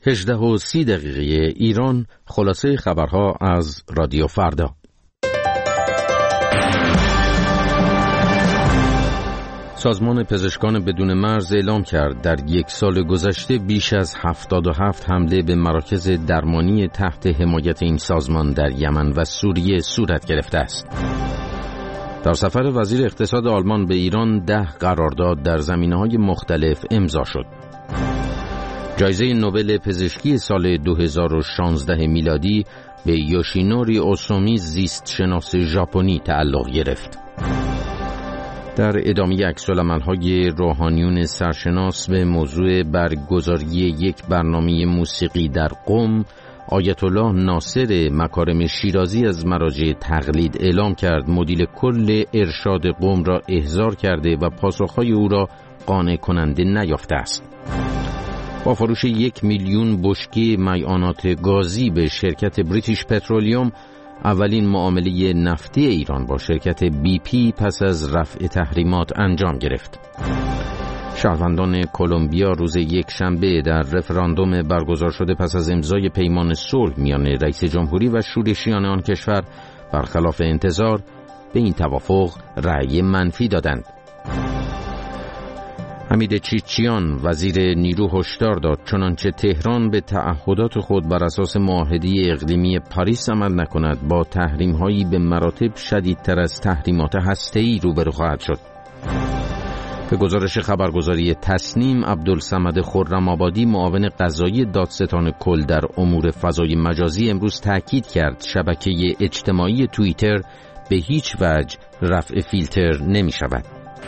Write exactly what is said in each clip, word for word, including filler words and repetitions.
هجده و سی دقیقه ایران. خلاصه خبرها از رادیو فردا. سازمان پزشکان بدون مرز اعلام کرد در یک سال گذشته بیش از هفتاد و هفت حمله به مراکز درمانی تحت حمایت این سازمان در یمن و سوریه صورت گرفته است. در سفر وزیر اقتصاد آلمان به ایران ده قرارداد در زمینه‌های مختلف امضا شد. جایزه نوبل پزشکی سال دو هزار و شانزده میلادی به یوشینوری اوسومی زیست شناس ژاپنی تعلق گرفت. در ادامه عکس‌العمل‌های روحانیون سرشناس به موضوع برگزاری یک برنامه موسیقی در قم، آیت الله ناصر مکارم شیرازی از مراجع تقلید اعلام کرد مدیر کل ارشاد قم را احضار کرده و پاسخهای او را قانع کننده نیافته است. با فروش یک میلیون بشکه مایعات گازی به شرکت بریتیش پترولیوم، اولین معامله نفتی ایران با شرکت بی پی پس از رفع تحریمات انجام گرفت. شهروندان کلمبیا روز یک شنبه در رفراندوم برگزار شده پس از امضای پیمان صلح میان رئیس جمهوری و شورشیان آن کشور برخلاف انتظار به این توافق رأی منفی دادند. حمید چیچیان وزیر نیرو هشدار داد چنانچه تهران به تعهدات خود بر اساس معاهده اقلیمی پاریس عمل نکند با تحریم‌هایی به مراتب شدیدتر از تحریمات هسته‌ای روبرو خواهد شد. به گزارش خبرگزاری تسنیم، عبدالصمد خرم‌آبادی معاون قضایی دادستان کل در امور فضای مجازی امروز تاکید کرد شبکه اجتماعی توییتر به هیچ وجه رفع فیلتر نمی شود.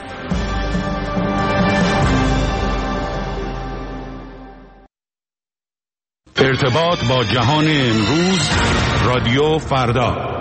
ارتباط با جهان امروز، رادیو فردا.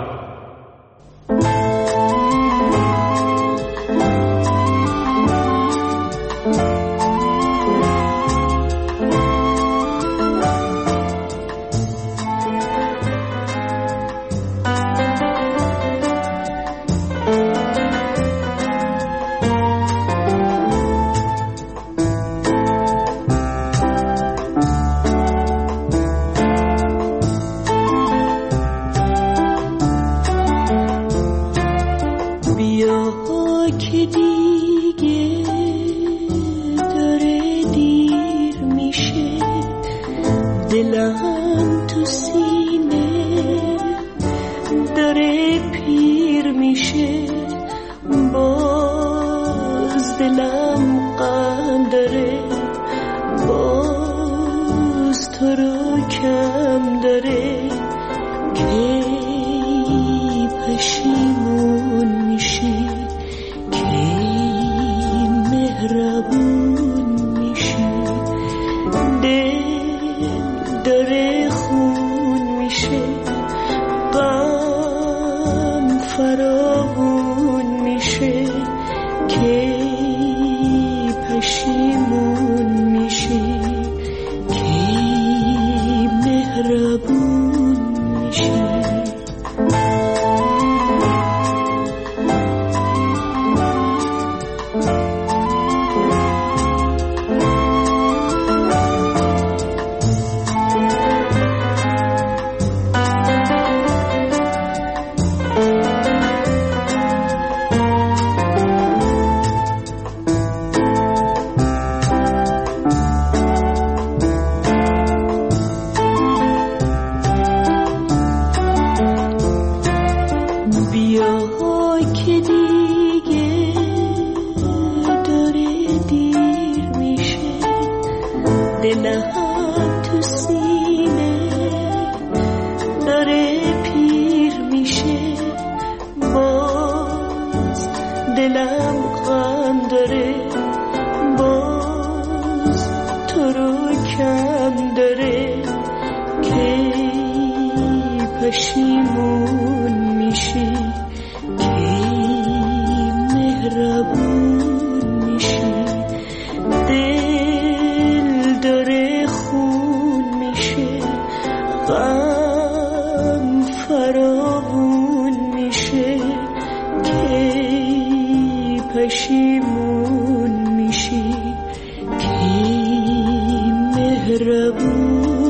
پشیمون میشی کی مهربون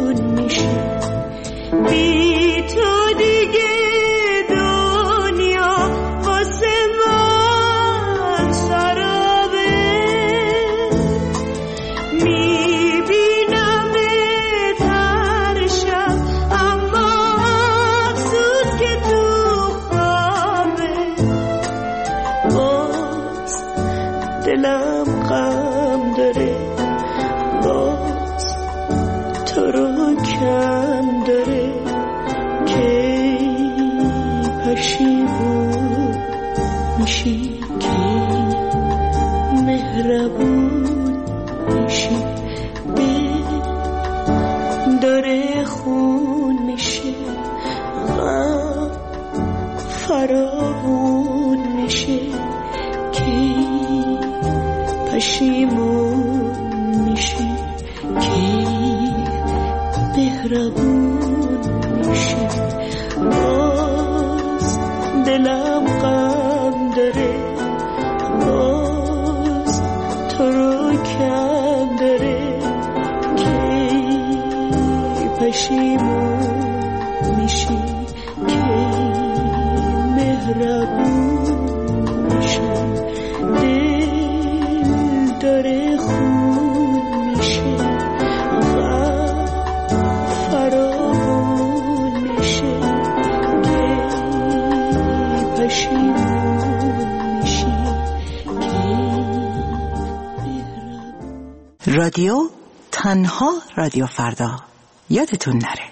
پشیمون میشی که مهربون میشی دل داره خون میشه غم فراوون میشه که پشیمون میشی که مهربون میشی باز دلم غم داره باز تو رو کم داره که پشیمون میشی که مهربون میشی دل داره خون میشه غم فراوون میشه که پشیمون میشی که مهربون. رادیو تنها رادیو فردا، یادتون نره.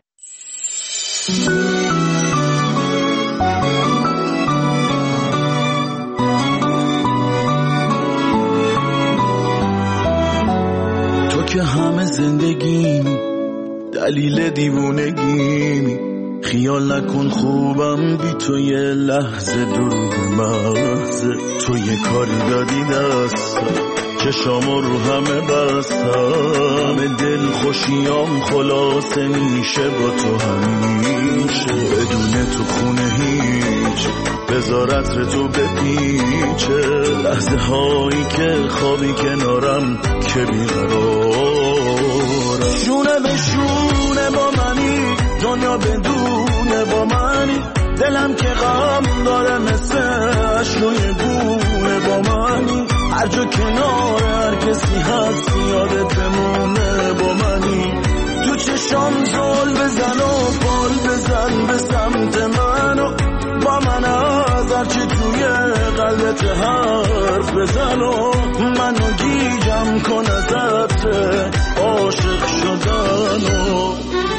تو که همه زندگیمی دلیل دیوونگیمی، خیال نکن خوبم بی تو یه لحظه دور مغزه. تو یه کاری دادی دستم چشامو رو همه بستم، دل خوشیام خلاصه میشه با تو همیشه. بدون تو خونه هیچ بذار عطر تو بپیچه، لحظه هایی که خوابی کنارم که بیقرارم. شونه به شونه با منی دنیا بدونه با منی، دلم که غم داره مثل اشکای بونه با منی. هر جا کنار هر کسی هست یادت بمونه با منی. تو چشام زل بزن و بال بزن به سمت منو، با من از هرچی توی قلبت حرف بزن و منو گیجم کن ازت عاشق شدنو.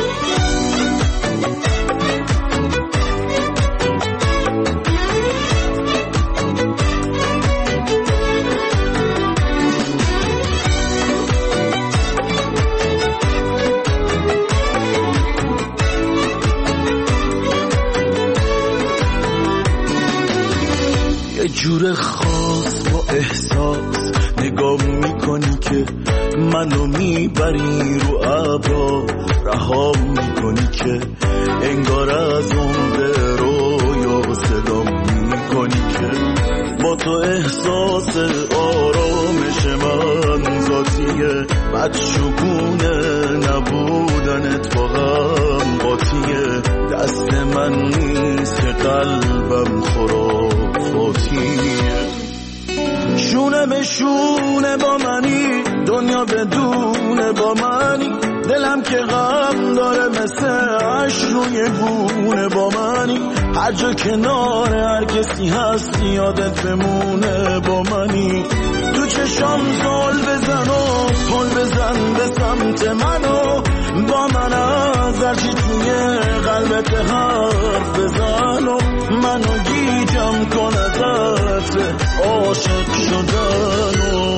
یه جور خاص با احساس نگاه میکنی که منو میبری رو ابرا، رها میکنی که انگار از اون به رویا صدا میکنی که با تو احساس آرامش من ذاتیه، بدشگونه نبودنت با هم قاطیه. دست من نیست که قلبم خرافاتیه. شونه به شونه با منی دنیا بدونه با منی، دلم که غم داره مثل عشق روی گونه با منی. هر جا کنار هر کسی هست یادت بمونه با منی. تو چشام زل بزن و پل بزن به سمت منو، با من از هرچی توی قلبت حرف بزن و منو گیجم کن ازت عاشق شدنو.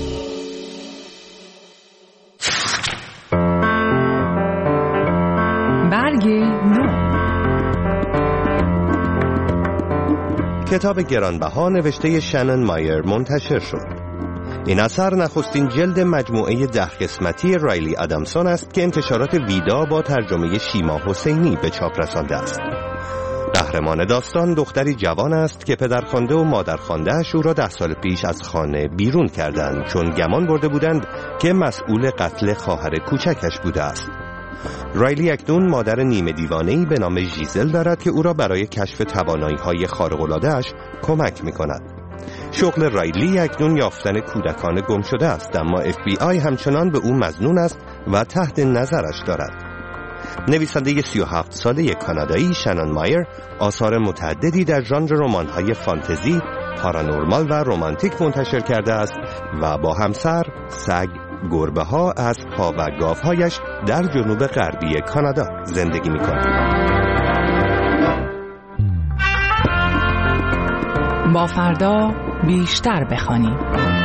برگ نو. کتاب گرانبها نوشته شنن مایر منتشر شد. این اثر نخستین جلد مجموعه ده قسمتی رایلی ادامسون است که انتشارات ویدا با ترجمه شیما حسینی به چاپ رسانده است. قهرمان داستان دختری جوان است که پدرخوانده و مادرخوانده‌اش او را ده سال پیش از خانه بیرون کردند چون گمان برده بودند که مسئول قتل خواهر کوچکش بوده است. رایلی اکنون مادر نیمه دیوانه‌ای به نام ژیزل دارد که او را برای کشف توانایی‌های خارق‌العاده‌اش کمک می‌کند. شغل رایلی اکنون یافتن کودکان گم شده است، اما اف بی آی همچنان به او مظنون است و تحت نظرش دارد. نویسنده سی و هفت ساله کانادایی شنن مایر آثار متعددی در ژانر رمان‌های فانتزی، پارانورمال و رمانتیک منتشر کرده است و با همسر، سگ، گربه‌ها، اسب‌ها و گاوهایش در جنوب غربی کانادا زندگی می‌کند. با فردا بیشتر بخوانیم.